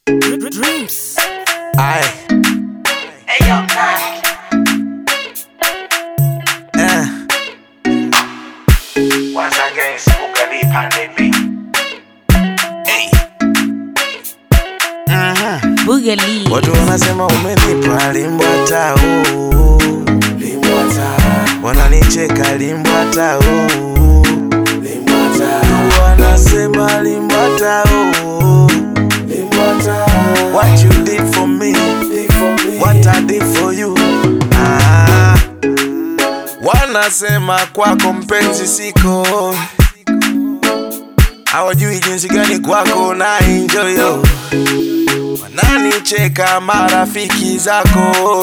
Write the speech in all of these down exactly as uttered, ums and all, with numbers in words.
Dreams. Aye. Hey yo, Nike. Uh. Once again, Spooky Pandemic. Hey. Mhm. Boogaloo. Watu wanasema umenipa limbwata oh. Limbwata. Wananicheka limbwata oh. Limbwata. Wanasema limbwata oh. Limbwata. What you did for me, did for me. What I did for you. Ah. Wanasema kwako mpenzi siko, hawajui jinsi gani kwako na enjoy yo. Wananicheka marafiki zako,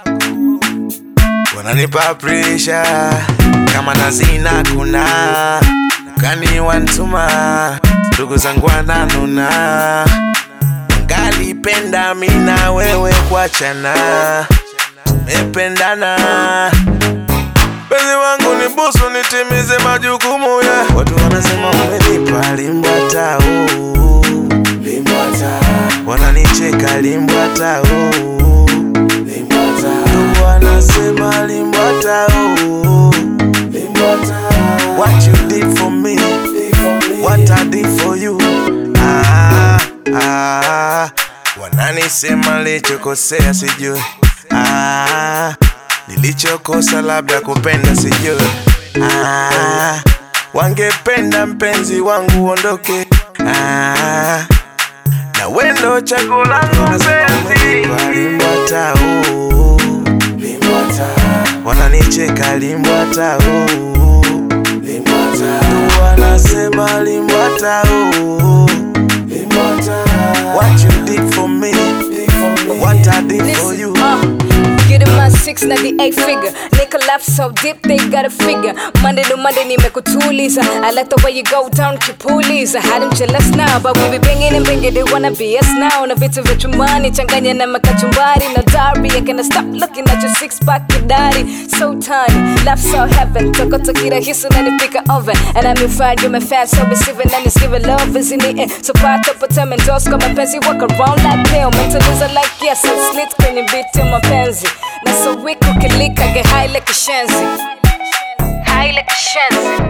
wananipa pressure kama nazina kuna kani wantuma ndugu zangu wananuna. Ngalipenda mina wewe kuachana, tumependana. Penzi wangu ni busu nitimize majukumu ya. Watu wanasema umenipa limbwata oh. Limbwata. Wananicheka limbwata oh. Limbwata. Wanasema limbwata oh. Limbwata. What you did for me, did for me. What I did for you. Ah, ah. Wananisema lichokosea sijui. Ah, nilichokosa labda kupenda sijui. Ah, wangependa mpenzi wangu ondoke. Ah, na wendo chaguo langu mpenzi. Limbwata oh. Limbwata. Wananicheka limbwata oh. Limbwata. Wanasema limbwata oh. Limbwata. What you did for me, did for me. What I did for you. Get in my six na the eight figure. Nigga laugh so deep they gotta figure. Monday to Monday nimekutuliza. I like the way you go down kipuliza. Had them jealous now but we be banging and banging. They wanna be us now. Na vitu vya chumbani changanya na makachumbari na dari. I can't stop looking at your six pack kidari. So tiny, laugh so heaven. Toko tokira hisu na nipika oven. And I'm in fire, you're my fan so receiving and it's giving love is in the end. So part up a time and doors come my pensi walk around like tail. Mentaliza like yes and slit kwenye biti my pensi. Na so weak ukilika get high like a shenzi. High like a shenzi.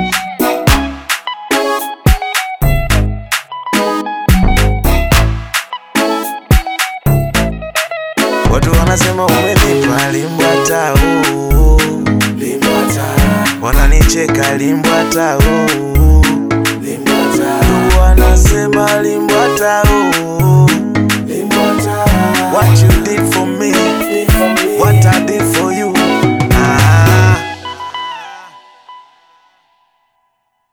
Watu wanasema umenipa limbwata oh. Limbwata. Wananicheka limbwata oh. Limbwata. Wanasema limbwata oh. Limbwata. What you did for